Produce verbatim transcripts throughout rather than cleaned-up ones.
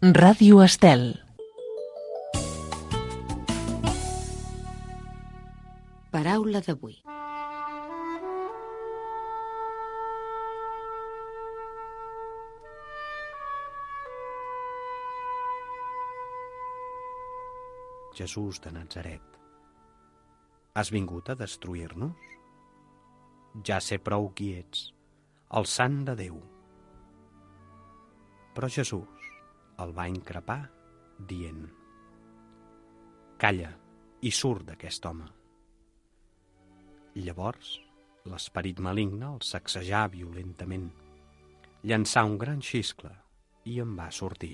Ràdio Estel. Paraula d'avui. Jesús de Natzaret, has vingut a destruir-nos? Ja sé prou qui ets, el Sant de Déu. Però Jesús el va increpar dient: calla i surt d'aquest home. Llavors l'esperit maligne el sacsejà violentament, llançà un gran xiscle i en va sortir.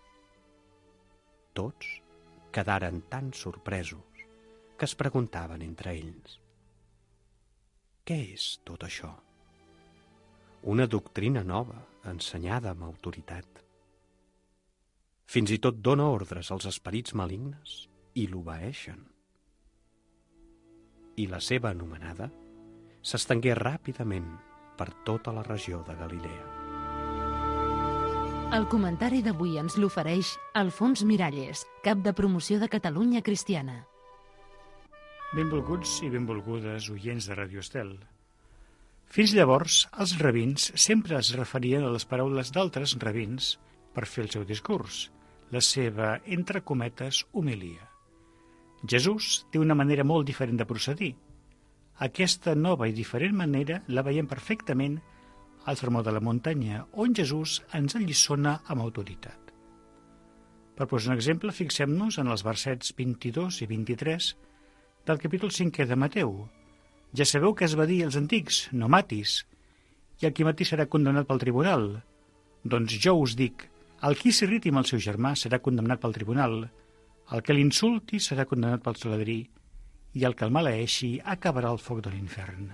Tots quedaren tan sorpresos que es preguntaven entre ells: què és tot això? Una doctrina nova, ensenyada amb autoritat. Fins i tot dona ordres als esperits malignes i l'obeeixen. I la seva anomenada s'estengué ràpidament per tota la regió de Galilea. El comentari d'avui ens l'ofereix Alfons Miralles, cap de promoció de Catalunya Cristiana. Benvolguts i benvolgudes oients de Ràdio Estel. Fins llavors, els rabins sempre es referien a les paraules d'altres rabins per fer el seu discurs, la seva, entre cometes, homilia. Jesús té una manera molt diferent de procedir. Aquesta nova i diferent manera la veiem perfectament al sermó de la muntanya, on Jesús ens alliçona amb autoritat. Per posar un exemple, fixem-nos en els versets vint-i-dos i vint-i-tres del capítol cinquè de Mateu. Ja sabeu que es va dir als antics: no matis, i el qui matí serà condemnat pel tribunal. Doncs jo us dic, el qui s'irriti amb el seu germà serà condemnat pel tribunal, el que l'insulti serà condemnat pel saladrí, i el que el maleeixi acabarà al foc de l'infern.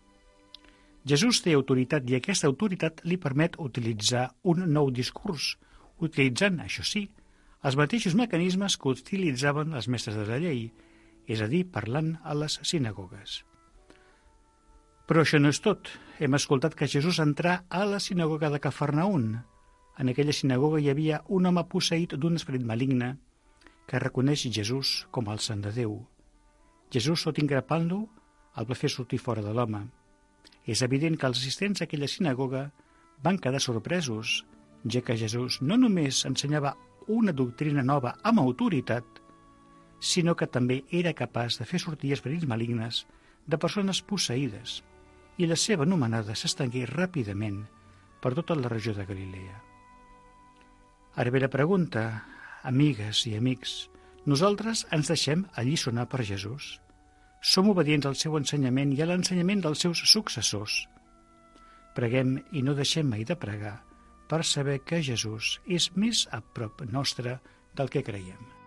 Jesús té autoritat i aquesta autoritat li permet utilitzar un nou discurs, utilitzant, això sí, els mateixos mecanismes que utilitzaven els mestres de la llei, és a dir, parlant a les sinagogues. Però això no és tot. Hem escoltat que Jesús entrà a la sinagoga de Cafarnaún. En aquella sinagoga hi havia un home posseït d'un esperit maligne que reconeix Jesús com el Sant de Déu. Jesús, tot increpant-lo, el va fer sortir fora de l'home. És evident que els assistents a aquella sinagoga van quedar sorpresos, ja que Jesús no només ensenyava una doctrina nova amb autoritat, sinó que també era capaç de fer sortir esperits malignes de persones posseïdes, i la seva anomenada s'estengué ràpidament per tota la regió de Galilea. Ara ve la pregunta, amigues i amics, nosaltres ens deixem alliçonar per Jesús? Som obedients al seu ensenyament i a l'ensenyament dels seus successors? Preguem i no deixem mai de pregar per saber que Jesús és més a prop nostre del que creiem.